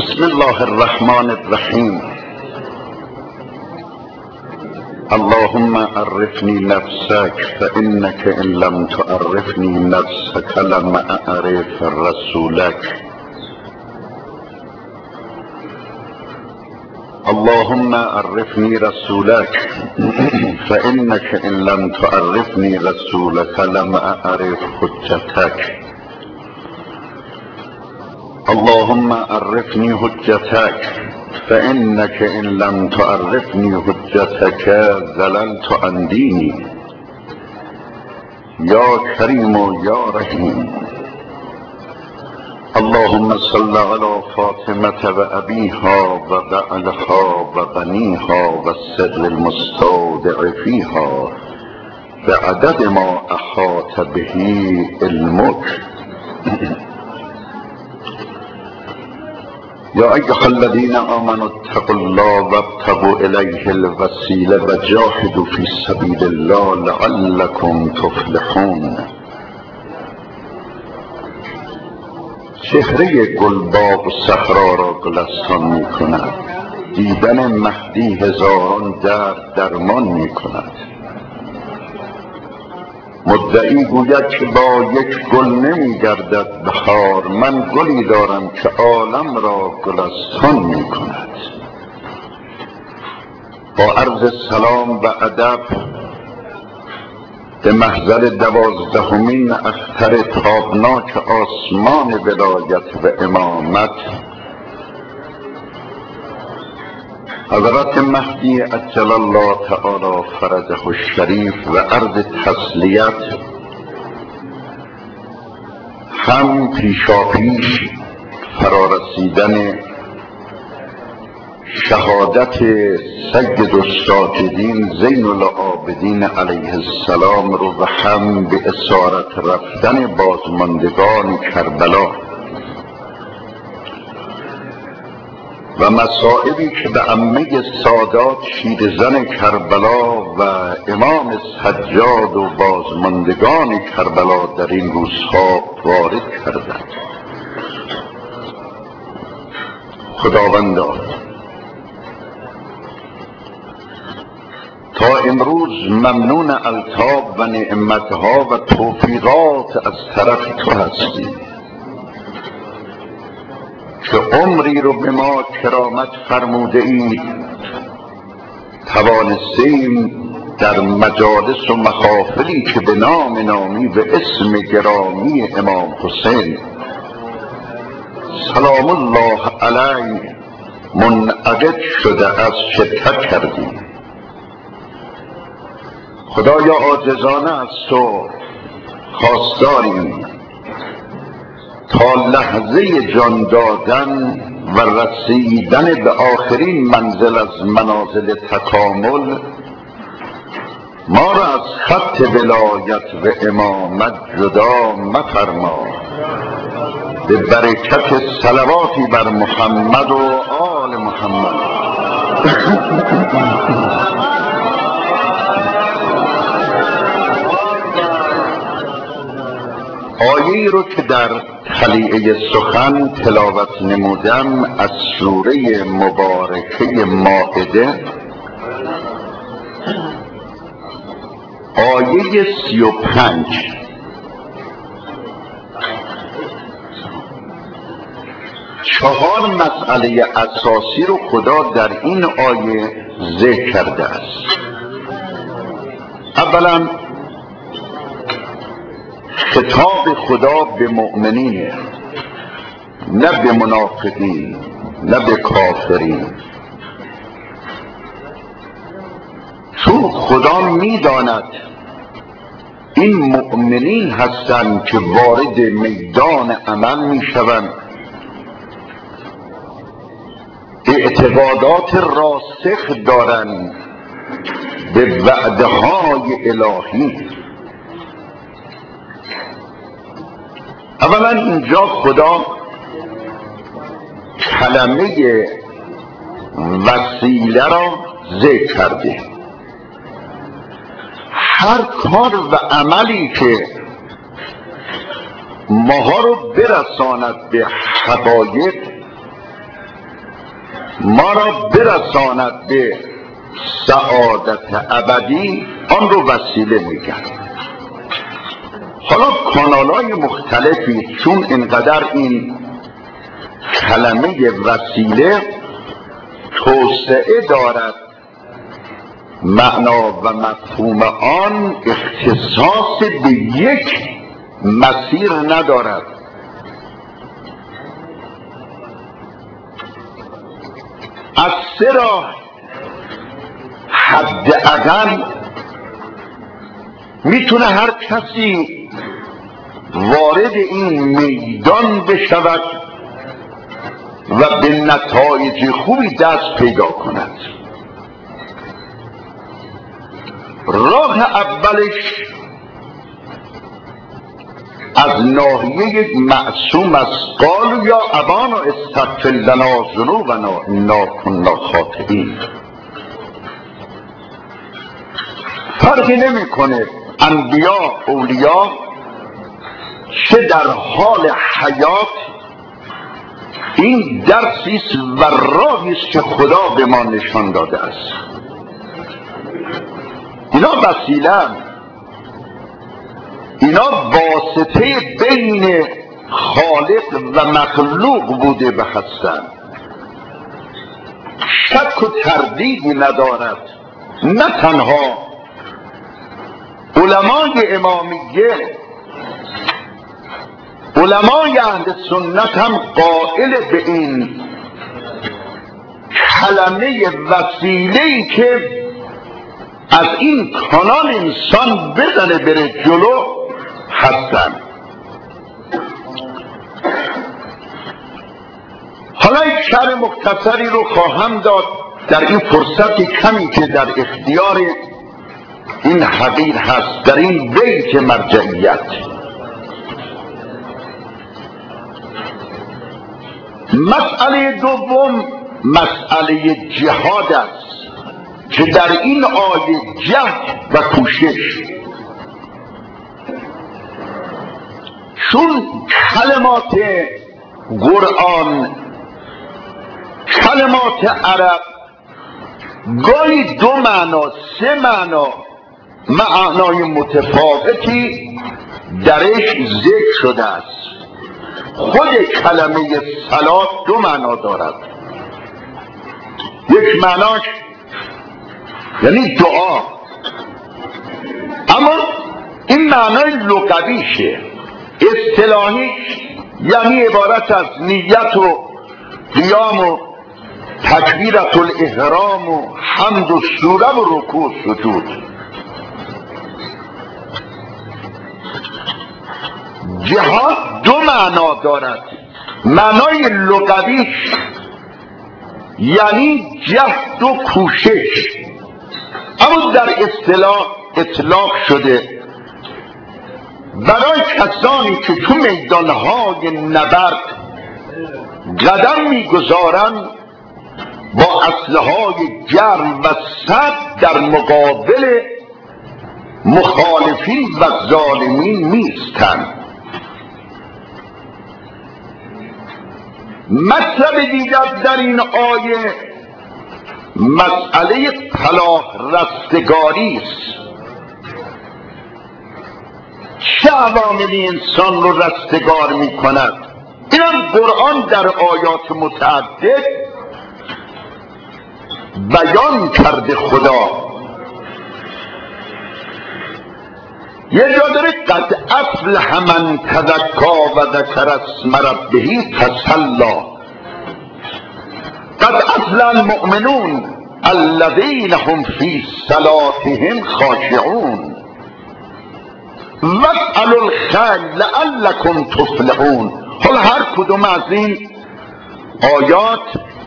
بسم الله الرحمن الرحیم. اللهم عرفني نفسك فإنك إن لم تعرفني نفسك لم أعرف رسولك. اللهم عرفني رسولك فإنك إن لم تعرفني رسولك لم أعرف حجتك. اللهم عرفني حجتك فإنك إن لم تعرفني حجتك ضللت عن ديني. يا كريم يا رحيم. اللهم صل على فاطمة وأبيها وبعلها وبنيها والسر المستودع فيها بعدد ما أحاط به علمك. يا أيها الذين آمنوا اتقوا الله وابتغوا إليه الوسيلة وجاهدوا في سبيل الله لعلكم تفلحون. چهره گلباغ صحرا را گلستان می کند. دیدن مهدی هزاران درد درمان می کند. مدعی گوید که با یک گل نمی گردد بهار. من گلی دارم که عالم را گلستان می کند. با عرض سلام و ادب به محضر 12مین اختر تابناک آسمان ولایت و امامت حضرت مهدی عجل الله تعالی فرجه الشریف و عرض تسلیت هم پیشاپیش فرارسیدن شهادت سید الساجدین زین العابدین علیه السلام رو و هم به اسارت رفتن بازماندگان کربلا و مصائبی که به عمه سادات شیرزن کربلا و امام سجاد و بازماندگان کربلا در این روزها وارد کردند. خداوندا تا امروز ممنون الطاف و نعمتها و توفیقات از طرف تو هستی که عمری رو به ما کرامت فرموده اید توانستیم در مجالس و محافلی که به نام نامی و اسم گرامی امام حسین سلام الله علیه منعقد شده از شرکت کردیم. خدایا عاجزانه از تو خواستاریم تا لحظه جان دادن و رسیدن به آخرین منزل از منازل تکامل ما را از خط ولایت و امامت جدا مفرما. به برکت صلواتی بر محمد و آل محمد. آیه‌ای رو که در خلیعه سخن تلاوت نمودم از سوره مبارکه مائده آیه 35 4 مسئله اساسی رو خدا در این آیه ذکر کرده است. اولا خطاب خدا به مؤمنین، نه به منافقین، نه به کافرین، چون خدا میداند این مؤمنین هستند که وارد میدان عمل میشوند، اعتقادات راسخ دارند به وعده های الهی. اولا اینجا خدا کلمه وسیله را ذکر کرده. هر کار و عملی که ماها رو برساند به حقایق ما را برساند به سعادت ابدی، آن رو وسیله میگن. حالا کانال‌های مختلفی چون اینقدر این کلمه وسیله توسعه دارد، معنا و مفهوم آن اختصاص به یک مسیر ندارد. از سه راه حداقل میتونه هر کسی وارد این میدان بشود و به نتایج خوبی دست پیدا کند. راه اولش از ناحیه معصوم است. قالوا یا ابانا استغفر لنا ذنوبنا انا کنا خاطئین. فرقی نمیکنه انبیا اولیا چه در حال حیات، این درسی است و راهی است که خدا به ما نشان داده است. اینا وسیله‌اند، اینا واسطه بین خالق و مخلوق بوده و هستند. شک و تردیدی ندارد. نه تنها علمای امامیه، علمای اهل سنت هم قائل به این کلمه وسیله‌ای که از این کانال انسان بزنه بره جلو هستن. حالا یک شرح مختصری رو خواهم داد در این فرصت کمی که در اختیار این حقیر هست در این بیت مرجعیت. مسئله دوم مسئله جهاد است که در این آیه جهد و کوشش، چون کلمات قرآن، کلمات عرب گاهی دو معنا سه معنای متفاوتی درش ذکر شده است. خود کلمه صلات دو معنا دارد. یک معناش یعنی دعا، اما این معنای لغویشه. اصطلاحیش یعنی عبارت از نیت و قیام و تکبیرت الاحرام و حمد و سوره و رکوع و سجود. جهاد دو معنا دارد. معنای لغویش یعنی جهد و کوشش، اما در اصطلاح اطلاق شده برای کسانی که تو میدانهای نبرد قدم میگذارند با اسلحه‌های گرم و سرد در مقابل مخالفین و ظالمین میستند. مطلب دیگر در این آیه مسئله فلاح رستگاری است. چه عواملی انسان رو رستگار می کند؟ اینم قرآن در آیات متعدد بیان کرده. خدا یه جا داره قد افلح من تزکا و ذکر اسم ربه فصلی، قد افلح المؤمنون الذین هم فی صلاتهم خاشعون واسألوا الخیر لعلکم تفلحون. حالا هر کدوم از این آیات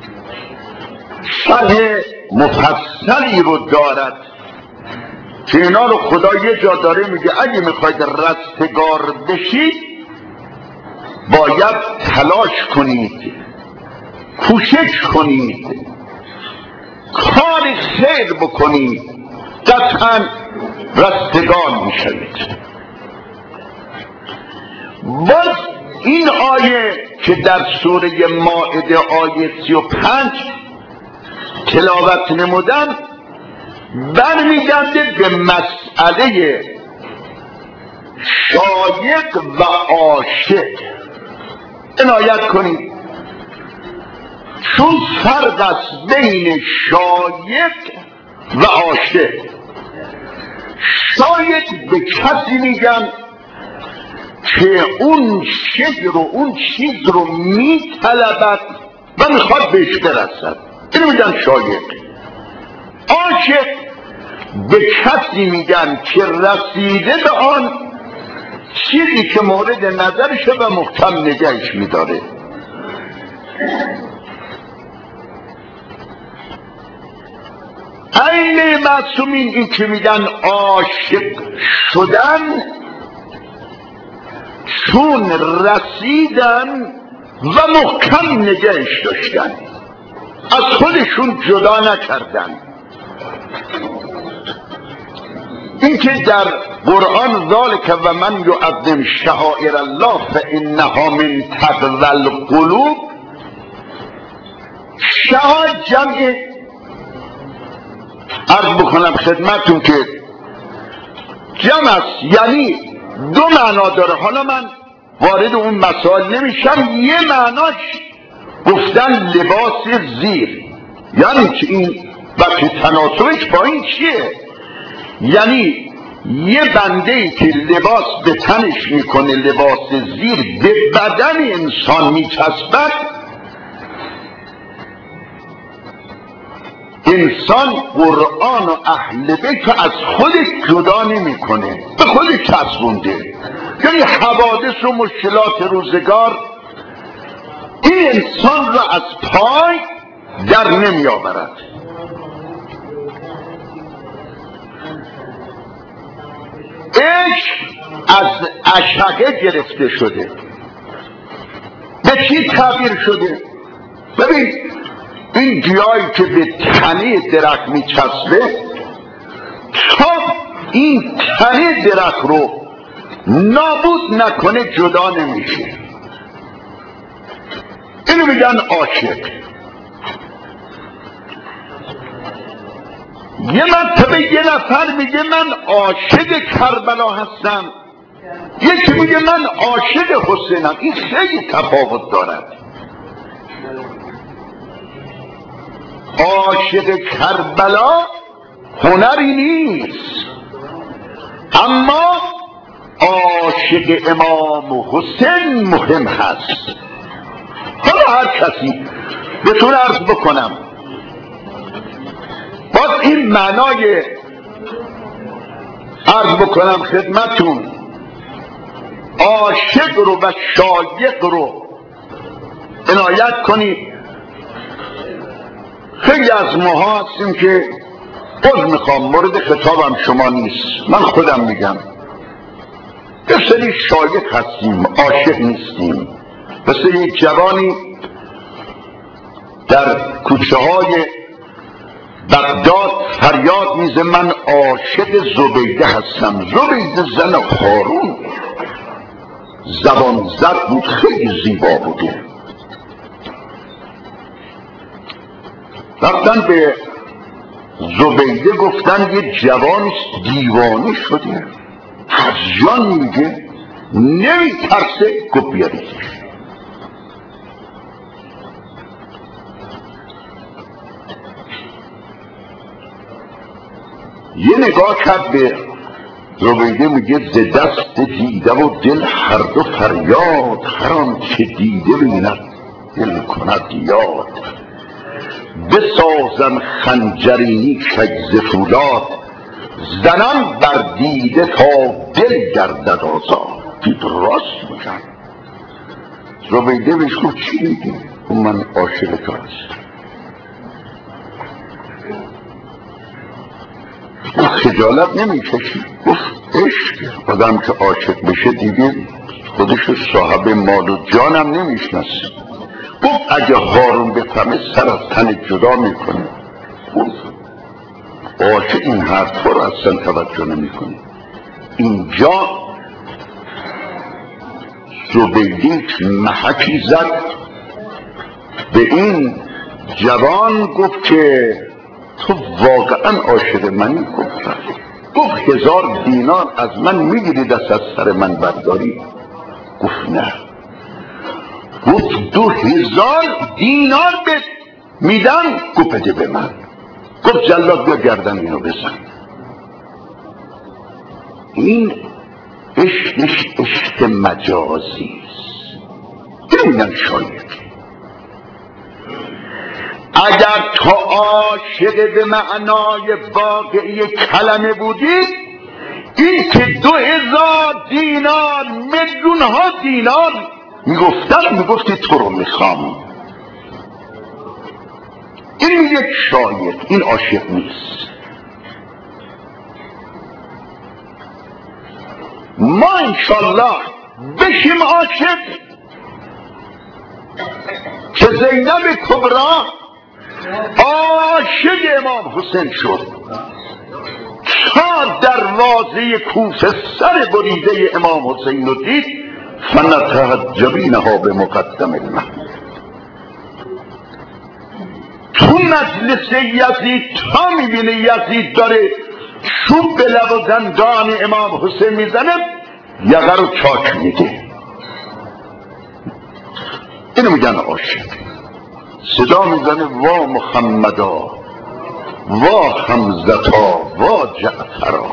شرح مفصلی رو دارد که اینا رو خدا یه جا داره میگه اگه میخواید رستگار بشید باید تلاش کنید، کوشش کنید، کار خیر بکنید، قطعا رستگار میشوید. باز این آیه که در سوره مائده آیه 35 تلاوت نمودن برمیگرده به مسئله شایق و عاشق. عنایت کنید، چون فرق است بین شایق و عاشق. شایق به کسی میگن که اون شکل رو، اون چیز رو میطلبد و میخواد بهش برسد، اینو میگن شایق. عاشق به کسی میگن که رسیده به آن چیزی که مورد نظرشه و محکم نگهش میداره. ائمه معصومین این که میگن عاشق شدن، چون رسیدن و محکم نگهش داشتن، از خودشون جدا نکردن. این که در قرآن ذالک و من یعظم شعائر الله فانها من تقوی القلوب، شعائر جمع عرض بکنم خدمتون که جمع است، یعنی دو معنا داره. حالا من وارد اون مسائل نمیشم. یه معناش گفتن لباس زیر، یعنی که این وقتی تناسبش با این چیه؟ یعنی یه بنده ای که لباس به تنش میکنه، لباس زیر به بدن انسان میچسبد، انسان قرآن و اهل بیت از خودش جدا نمیکنه، به خودش چسبونده. یعنی حوادث و مشکلات روزگار این انسان را از پای در نمی آورد. عشق از عشقه گرفته شده. به چی تعبیر شده؟ ببین این گیاهی که به تنه درخت میچسبه، تا این تنه درخت رو نابود نکنه جدا نمیشه. اینو میگن عاشق. یه مرتبه یه نفر میگه من عاشق کربلا هستم، یکی میگه من عاشق حسینم. این خیلی تفاوت دارد. عاشق کربلا هنری نیست، اما عاشق امام حسین مهم هست. حالا هر کسی بتون عرض بکنم، باز این معنای عرض بکنم خدمتون، عاشق رو و شایق رو عنایت کنید. خیلی از ماها هستیم که عذر میخوام مورد خطابم شما نیست، من خودم میگم، یه سری شایق هستیم، عاشق نیستیم. مثل یک جوانی در کوچه های بغداد فریاد میزه من عاشق زبیده هستم. زبیده زن هارون زبان زد بود، خیلی زیبا بوده. رفتن به زبیده گفتن یه جوانی دیوانه شده، از جان میگه، نمیترسه. گفت بیاریدش. یه نگاه کرد به زبیده، میگه ز دست دیده و دل هر دو فریاد، هر آن که دیده بیند دل کند یاد. بسازم خنجرینی کج ز فولاد، زنم بر دیده تا دل گردد آزاد. دید راست میگن. زبیده بهش گفت چی میگی؟ گفت من عاشق تو هستم. خجالت نمیکشی؟ گفت عشق، آدم که عاشق بشه دیگه خودشو صاحب مال و جانم نمیشناسه. گفت اگه هارون بفهمه سر از تن جدا میکنه. گفت عاشق این حرفا رو اصلا توجه نمیکنه. اینجا زبیده محکی زد به این جوان گفت که تو واقعا عاشق منی؟ گفت 1000 دینار از من میگیری دست از سر من برداری؟ گفت نه. گفت 2000 دینار به میدم؟ گفت بده به من. گفت جلاد بیا گردن اینو بزن. این عشقش عشق مجازی است. نمیدن شاید اگر تو عاشق به معنای واقعی کلمه بودی، این که 2000 دینار میلیون ها دینار میگفتی تو رو میخوام. این یک شاید، این عاشق نیست. ما انشالله بشیم عاشق که زینب کبرا عاشق امام حسین شد تا دروازه کوفه سر بریده امام حسین رو دید. فنتهجبینها به مقدم المهدی. تو مجلس یزید تا میبینه یزید داره چوب به لب و دندان امام حسین میزنه، یقه رو چاک میده. اینو میگن عاشق. صدا میزنه وا محمدا، وا حمزتا، وا جعفرا.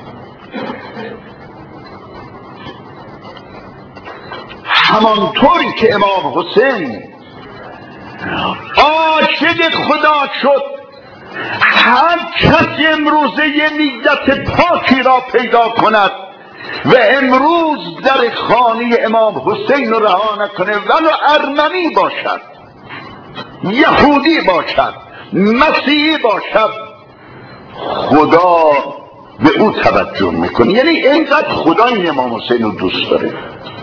همانطوری که امام حسین عاشق خدا شد، هر کسی امروزه یه نیت پاکی را پیدا کند و امروز در خانه امام حسین رو رها نکنه، ولو ارمنی باشد، یهودی باشد، مسیحی باشد، خدا به او توجه میکنه. یعنی اینقدر خدا این امام حسین رو دوست داره.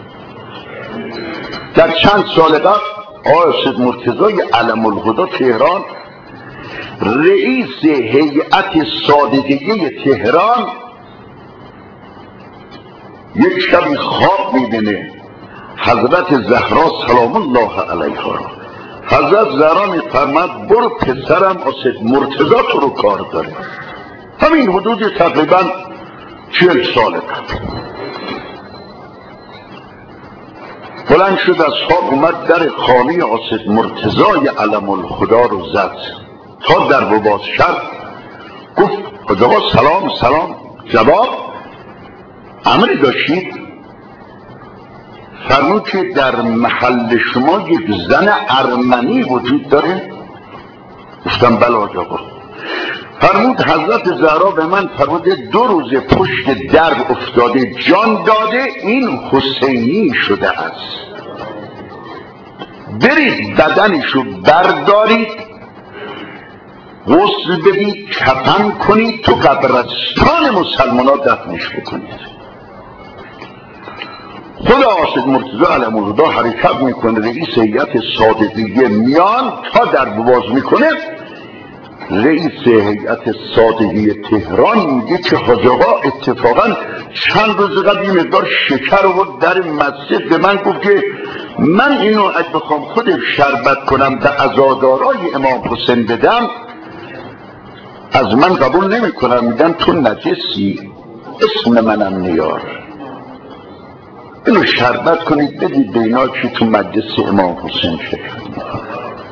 در چند سال قبل آقای سید مرتضی علم الهدی تهران، رئیس هیئت صادقیه تهران، یک شبی خواب میبینه حضرت زهرا سلام الله علیها را. حضرت زهرا میفرماد برو پسرم سید مرتضی تو رو کار داره. همین حدود تقریبا 40 سال قبل بلند شد از خواب اومد در خانه سید مرتضی علم الهدی رو زد. تا در رو باز شد گفت آقا سلام سلام. جواب امری داشتید؟ فرمود که در محل شما یک زن ارمنی وجود داره؟ گفتم بله آقا. فرمود حضرت زهرا به من فرموده 2 روز پشت درب افتاده جان داده، این حسینی شده است، برید بدنشو بردارید، غسل بدید، کفن کنید، تو قبرستان مسلمان ها دفنش بکنید. خدا سید مرتضی علم الهدی حرکت میکنه، رئیس هیئت صادقیه میان تا در باز میکنه. رئیس هیئت صادقیه تهران میگه که حاج آقا اتفاقا چند روز قبل این مقدار شکر رو در مسجد به من گفت که من اینو اگه بخوام خودم شربت کنم به عزادارای امام حسین بدم از من قبول نمی کنم، میگن تو نجسی، اسم منم نیار، اینو شربت کنید بدید به اینا که تو مجلس امام حسین شرکت میکنه.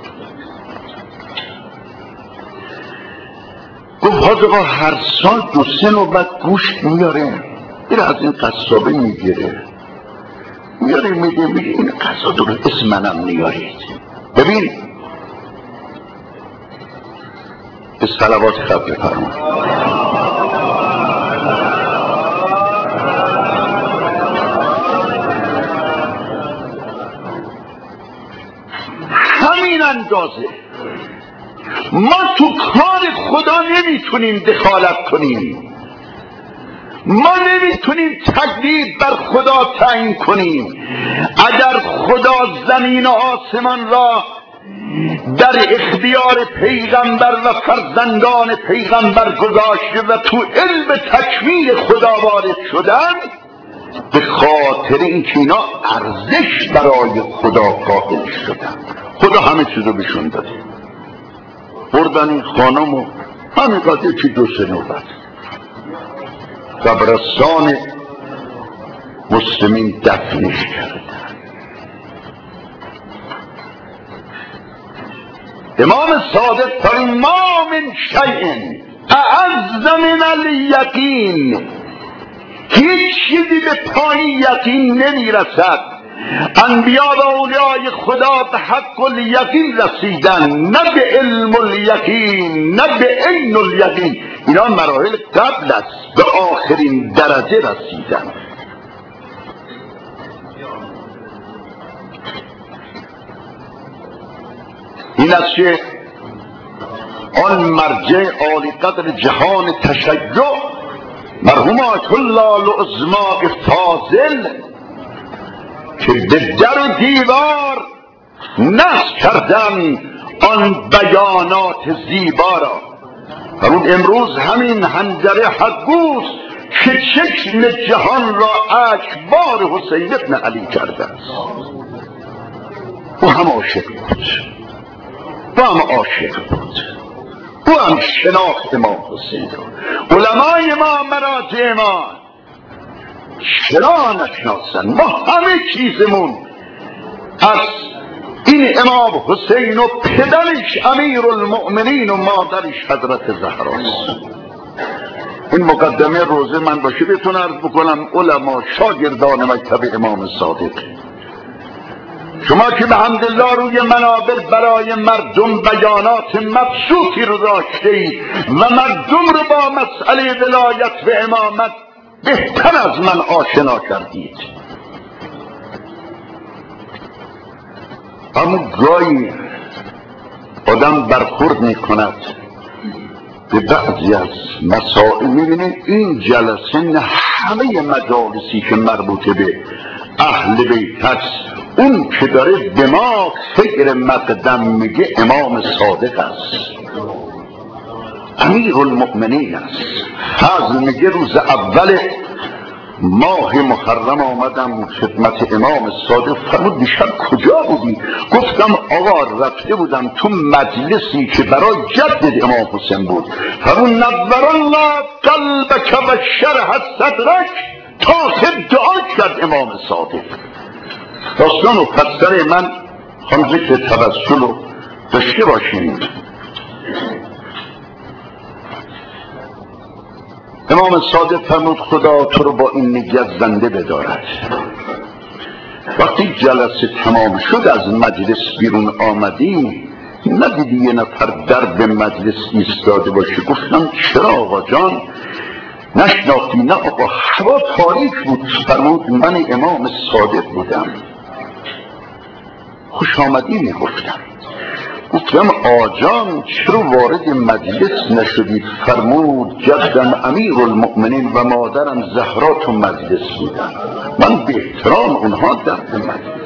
گفت حاج آقا هر سال 2-3 نوبت گوشت میاره، این از این قصابه میگیره، میاره میگه این قصا درست اسم منم نیارید. ببین به صلوات خط بفرما. همین اندازه ما تو کار خدا نمیتونیم دخالت کنیم، ما نمیتونیم تکلیف بر خدا تعیین کنیم. اگر خدا زمین و آسمان را در اختیار پیغمبر و فرزندان پیغمبر گذاشته و تو علم تکوین خدا وارد شدن، به خاطر اینکه اینا ارزش برای خدا قائل شدن، خدا همه چیزو بهشون داده. بردن این خانم و همین قضیه که 2-3 نوبت قبرستان مسلمین دفنش کردن. امام صادق فرمود ما من شیء اعز من الیقین، هیچ چیزی به پایین یقین نمیرسد. انبیا و اولیای خدا به حق الیقین رسیدن، نه به علم الیقین، نه به عین الیقین. اینا مراحل قبل است، به آخرین درجه رسیدن. این است که آن مرجع عالی قدر جهان تشیع مرحوم آیت الله العظما فاضل که به در و دیوار نصب کردن آن بیانات زیبا را. همون امروز همین حنجره حقوس که چشم جهان را اکبار حسین ابن علی کرده است. او هم عاشق بود، او هم عاشق بود، او هم شناخت امام حسین را. علمای ما، مراجع ما چرا نشناسن؟ ما همه چیزمون از این امام حسین و پدرش امیر المؤمنین و مادرش حضرت زهراست. این مقدمه روزه من باشه بهتون عرض بکنم علما شاگردان مکتب امام صادق، شما که به حمدالله روی منابر برای مردم بیانات مبسوطی رو داشتید و مردم رو با مسئله ولایت و امامت بهتر از من آشنا کردید. اما گاهی آدم برخورد میکند به بعضی از مسائل، میبینید این جلسه نه همه مجالسی که مربوط به اهل بیت است، اون که داره به ما فکر مقدم میگه امام صادق است، امیر المؤمنین است. فضل میگه روز اول ماه محرم آمدم خدمت امام صادق، فرمود دیشب کجا بودی؟ گفتم آقا رفته بودم تو مجلسی که برای جدد امام حسین بود. فرمود نور الله قلبک و شرح صدرک، تا خب دعا کرد امام صادق. داستان و پسر من هم ذکر توسل رو داشته باشیم. امام صادق فرمود خدا تو رو با این نگه زنده بدارد. وقتی جلسه تمام شد از مجلس بیرون آمدیم، ندیدی یه نفر در به مجلس ایستاده باشه؟ گفتم چرا آقا جان نشناختی؟ نه آقا هوا تاریک بود. فرمود من امام صادق بودم. خوش آمدی میگفتم. گفتم آجان چرا وارد مجلس نشدید؟ فرمود جدم امیر المؤمنین و مادرم زهرا تو مجلس بودن، من به احترام اونها در مجلس.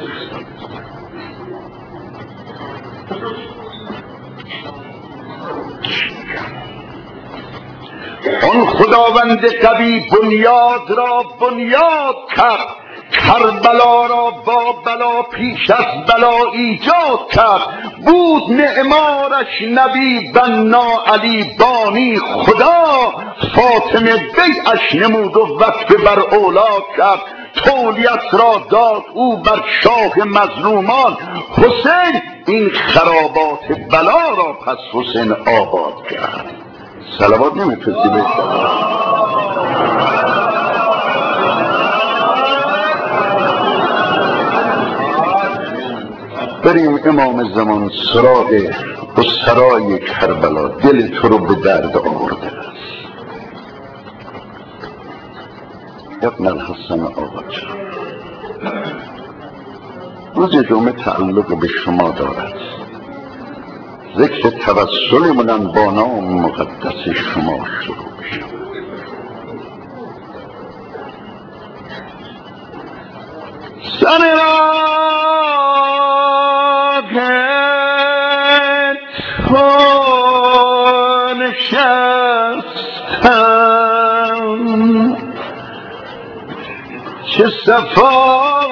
آن خداوند قوی بنیاد را بنیاد کرد، کربلا را با بلا پیش از بلا ایجاد کرد. بود معمارش نبی بنا علی بانی خدا، فاطمه بیعش نمود و وقف بر اولاد کرد. تولیت را داد او بر شاه مظلومان، حسین این خرابات بلا را پس حسین آباد کرد. صلوات نمیفرستی به بریم امام زمان سراغ اسرای کربلا. دل تو رو به درد آورده است ابن الحسن آقا جان. روز جمعه تعلق به شما دارد. ذکر توسل من با نام مقدس شما شروع شد. سر را نشستم، چه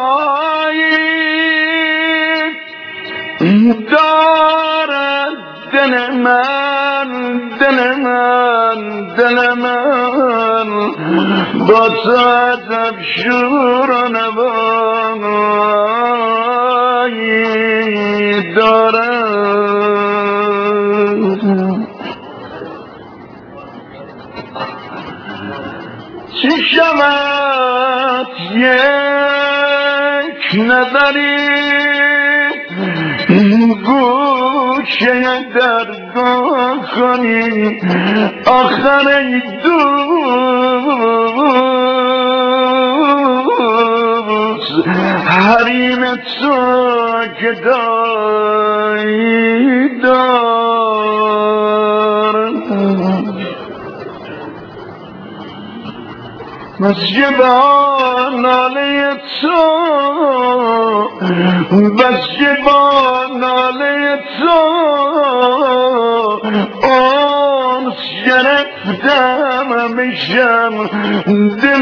صفایی دارد دل من دل من دل من با تو ادب شور و نوایی دارم. چی شود یک نظری گوشه درگاه کنی آخر ای دوست حریم تو گدایی دارم. مسجد ناله تو مسجد ناله تو آنس گرفتم همیشم دل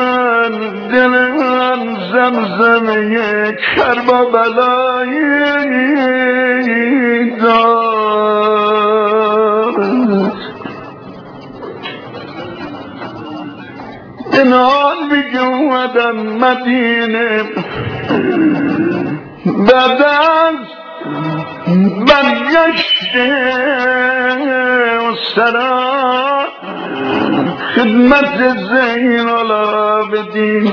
من زمزمه کربلایی دارد. انال بجودم مدینه بعد از برگشت سرا خدمت زین العابدین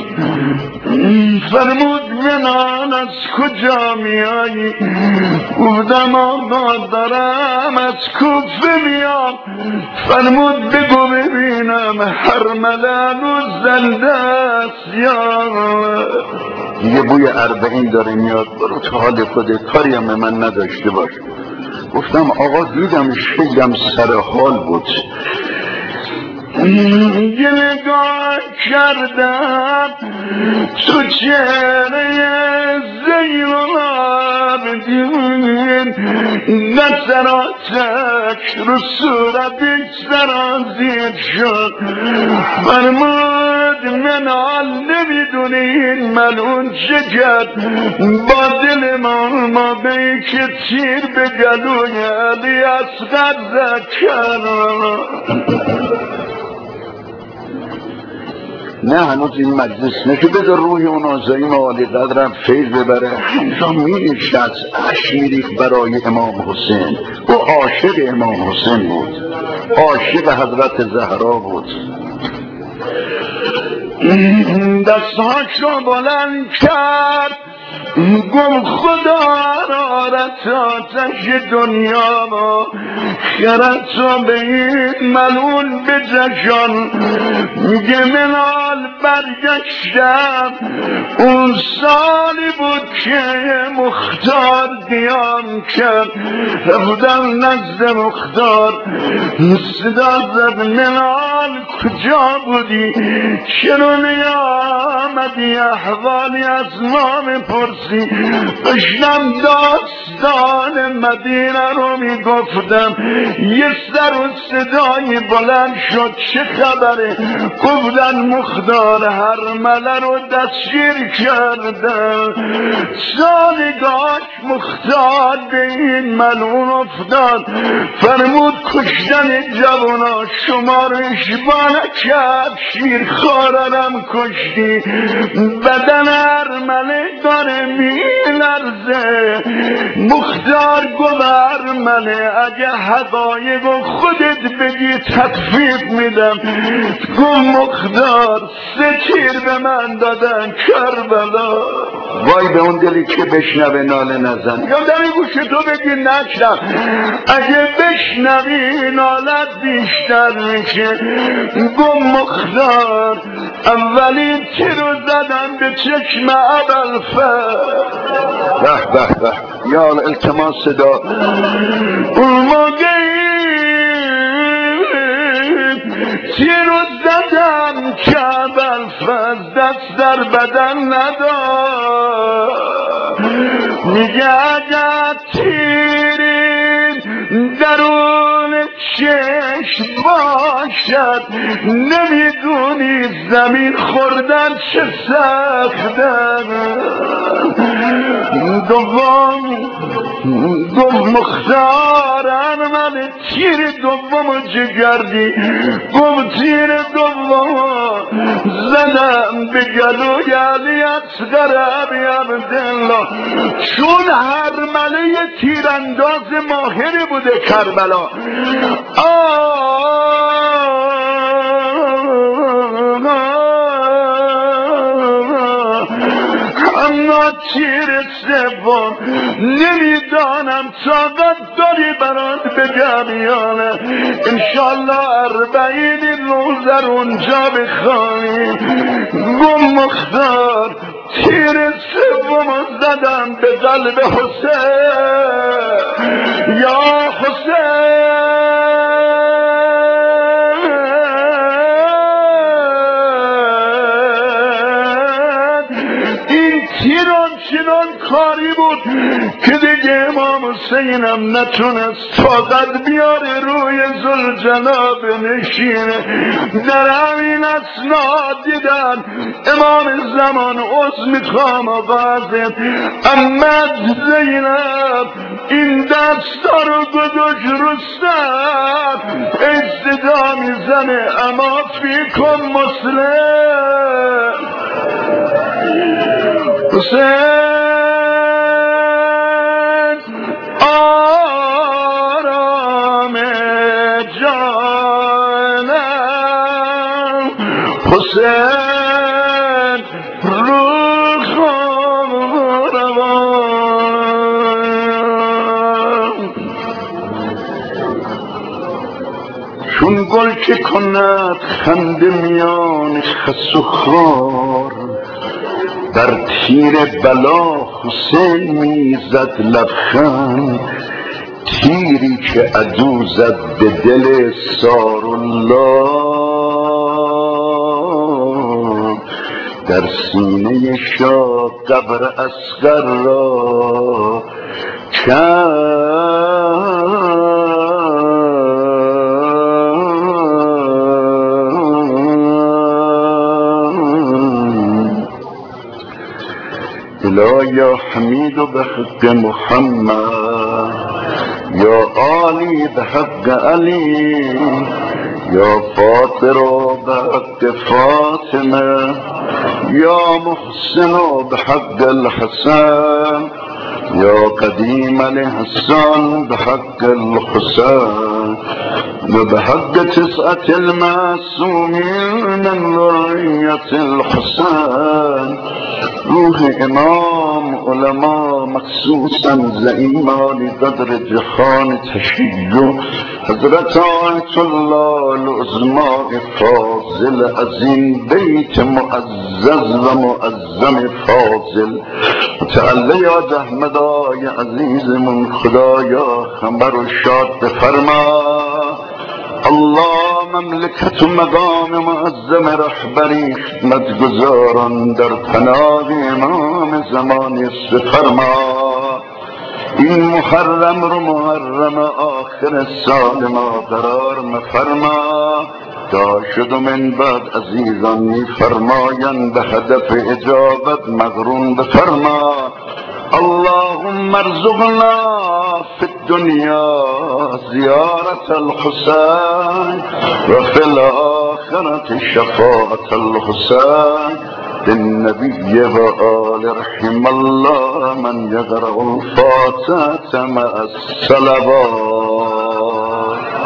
فرمود منان از کجا میایی؟ گفتم آقا دارم از کوفه میام. فرمود بگو ببینم هرملن و زنده است یا یه بوی اربعین داره میاد، برو تو حال خودت، کاری هم من نداشته باش. گفتم آقا دیدم شیدم سر حال بود. یه نگاه کردم تو چهره زین العابدین دست را تک رو صورتش سرازیر شد. فرمود منال نمیدونی این ملعون چه کرد با دل ما به که تیر به گلوی علی اصغر زد کرد. نه هنوز این مجلس نشو، بذار روح اون آزایم عالی قدرم فیض ببره. همجا می نشست عشق میریخت برای امام حسین. او عاشق امام حسین بود، عاشق حضرت زهرا بود. دستهاش رو بلند کرد گم خدا حرارت آتش دنیا ما خیرت را به این ملعون بجشان. میگه منال برگشتم اون سالی بود که مختار قیام کرد. رفتم نزد مختار صدا زد منال کجا بودی؟ چرا نیامدی؟ احوالی از ما میپرسی؟ داشتم داستان مدینه رو میگفتم. یه سر و صدای بلند شد چه خبره؟ گفتن مختار هرمله رو دستگیر کردن. سالگاش مختار به این ملعون افتاد. فرمود کشتن جوانا شمارش با نکرد، شیرخوارم کشتی. بدن هرمله داره میلرزه. مختار گفت هرمله اگه حقایق خودت بگی تخفیف میدم. گفت مختار 3 تیر به من دادن کربلا. وای به اون دلی که بشنوه ناله نزن. یا دمی گوش تو بگی نشنم، اگه بشنوی نالت بیشتر میشه. گفت مختار اولین تیر رو زدم به چشم ابوالفضل. به به به یا التماس صدا. اون موقعی تیر رو زدم که ابوالفضل دست در بدن نداد. میگه اگر تیری درون چشم باشد نمیدونی زمین خوردن چه سخته. دوم گفت مختارن من تیر دومو چه کردی؟ گفت تیر دومو زدم به گلوی علی اصغر ابی عبدالله، چون هرمله تیرانداز ماهری بوده کربلا. اما تیر سوم نمیدانم طاقت داری برات بگم یا نه. انشالله 40 روز در اونجا بخوانی. گم مختار تیر سوم زدم به قلب حسین. یا حسین چنان کاری بود که دیگه امام حسینم نتونست طاقت بیاره روی ذوالجلال بنشینه. در همین اسنا دیدن امام زمان عذر میخوام آقازم احمد زینب این دستا رو گذاشت رو سر، ای صدا میزنه اما فیکم مسلم. حسین آرام جانم، حسین روح روان، چون گل که کند خنده میان خس و خار، در تیر بلا حسین میزد لبخند، تیری که عدو زد به دل سارالله، در سینه شاه قبر اصغر را لا یا حمید به حق محمد، یا علی به حق علی، یا فاطر به حق فاطمه، یا محسن به حق الحسن، یا قدیم الحسن به حق الحسن، و به حق 9 المعصومین من ذریة الحسن. روح امام علما مخصوصا زعیمان قدر جهان تشیع حضرت آیت الله العظمای فاضل از این بیت معزز و معظم فاضل متعلی یاد احمدای عزیزمون خدایا خبر و شاد بفرما. الله مملکت و مقام معظم رهبری خدمت گزاران در پناه امام زمانی بفرما. این محرم رو محرم آخر سال ما قرار مفرما. تا شد و من بعد عزیزان میفرمایند به هدف اجابت مغرون بفرما. اللهم ارزقنا في الدنيا زيارة الحسين وفي الآخرة شفاعة الحسين للنبي وآل رحم الله من يقرأ الفاتحة مع الصلوات.